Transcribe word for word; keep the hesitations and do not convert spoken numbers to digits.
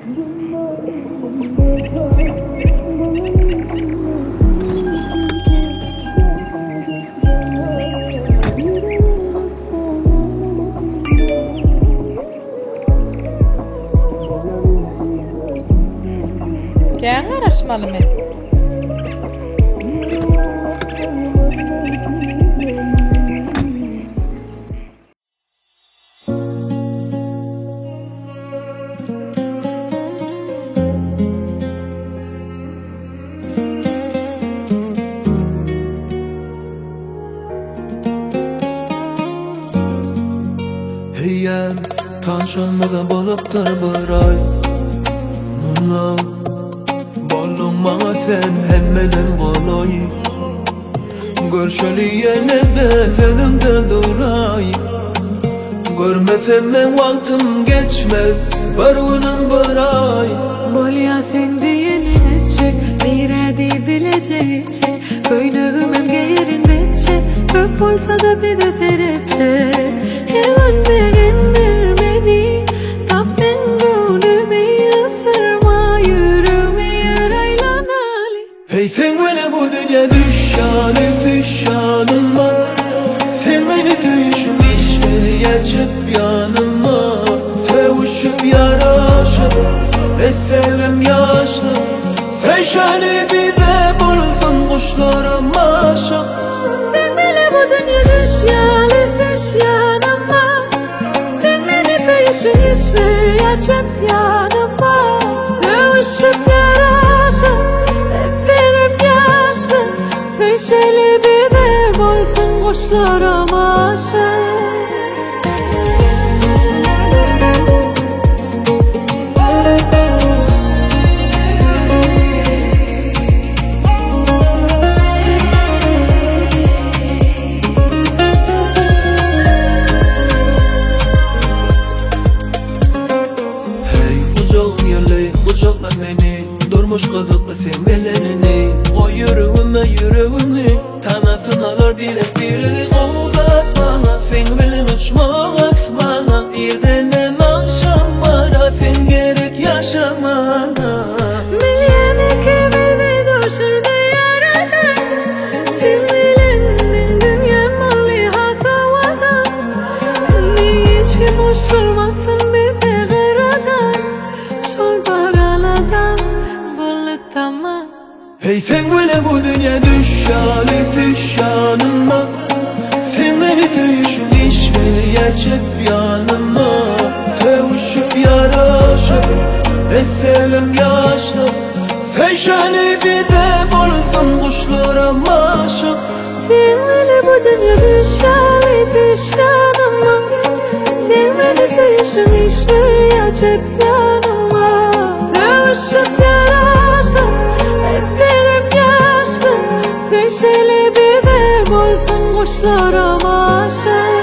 Käň garaşmalymy? Heyem tanşanmadan bolupdur bir ay Mulla Bollun bana sen hemmeden kolay Görşeli yerlerde senin de duray Görmesem ben vaktim geçmez bir günüm bir ay Bolya sen diyenilecek bir adi bilecek Köynüğümün gerin betçe Öp olsa da bir de terecek Hemen beğendir beni Tapten gönlümü ısırma Yürüme yaraylanalı Hey sen böyle bu dünya düşşanı düşşanım var Sen beni sevişim işleri geçip yanıma Sevişip yaraşıp Eselim yaşlı Feşani bize bulsun kuşlarım aşık Sen böyle bu dünya düşşanı düşşanıma Sen beni sevişim işleri geçip yanıma Sevişip yaraşıp Eselim yaşlı Feşani bize bulsun kuşlarım aşık Kucakla beni, durmuş kazıklı sen belenini Koy yüreğime yüreğimi, tanasın alır direk biri Uzat bana, sen bilin uçma asmana Bir denen akşam bana, sen gerek yaşamana Milyen ikimizi düşürdü yaradan Sen bilin min dünyam olli hasavadan Beni hiç kim uçurmasın bizi gıradan Şol baraladan bolu tamam Hey sen böyle bu dünya düşşanı düşşanıma Sen beni sevişim işleri geçip yanıma Sevişip yaraşıp Eselim yaşlı Feşani bize bulsun kuşlarım aşık Sen böyle bu dünya düşşanı düşşanıma Sen beni sevişim işleri geçip yanıma Sevişip yaraşıp Eselim yaşlı Feşani bize bulsun kuşlarım aşık